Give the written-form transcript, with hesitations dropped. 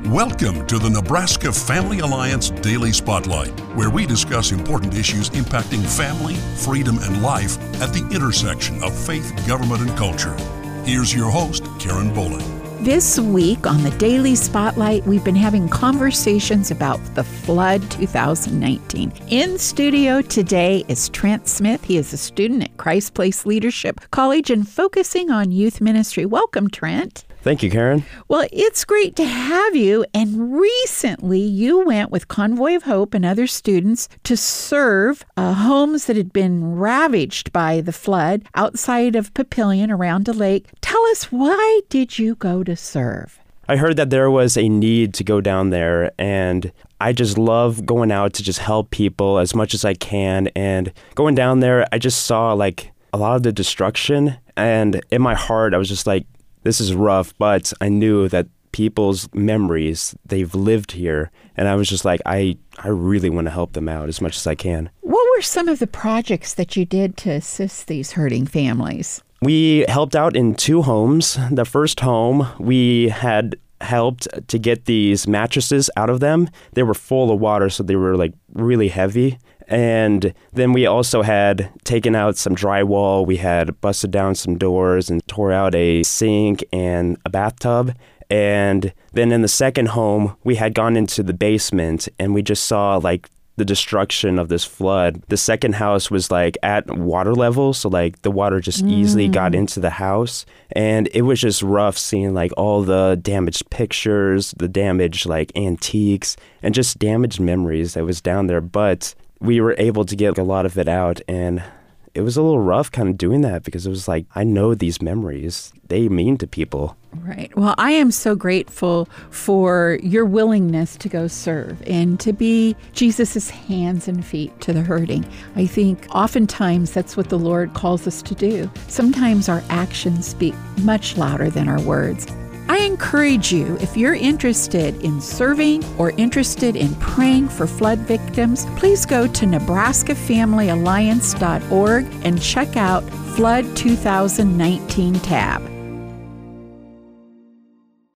Welcome to the Nebraska Family Alliance Daily Spotlight, where we discuss important issues impacting family, freedom, and life at the intersection of faith, government, and culture. Here's your host, Karen Bowling. This week on the Daily Spotlight, we've been having conversations about the flood 2019. In studio today is Trent Smith. He is a student at Christ Place Leadership College and focusing on youth ministry. Welcome, Trent. Thank you, Karen. Well, it's great to have you. And recently, you went with Convoy of Hope and other students to serve homes that had been ravaged by the flood outside of Papillion around a lake. Tell us, why did you go to serve? I heard that there was a need to go down there, and I just love going out to just help people as much as I can. And going down there, I just saw like a lot of the destruction. And in my heart, I was just like, this is rough, but I knew that people's memories, they've lived here. And I was just like, I really want to help them out as much as I can. What were some of the projects that you did to assist these hurting families? We helped out in 2 homes. The first home, we had helped to get these mattresses out of them. They were full of water, so they were like really heavy. And then we also had taken out some drywall. We had busted down some doors and tore out a sink and a bathtub. And then in the second home, we had gone into the basement and we just saw like the destruction of this flood. The second house was like at water level, so like the water just easily got into the house. And it was just rough seeing like all the damaged pictures, the damaged like antiques, and just damaged memories that was down there. But we were able to get a lot of it out, and it was a little rough kind of doing that because it was like, I know these memories, they mean to people. Right. Well, I am so grateful for your willingness to go serve and to be Jesus's hands and feet to the hurting. I think oftentimes that's what the Lord calls us to do. Sometimes our actions speak much louder than our words. I encourage you, if you're interested in serving or interested in praying for flood victims, please go to NebraskaFamilyAlliance.org and check out Flood 2019 tab.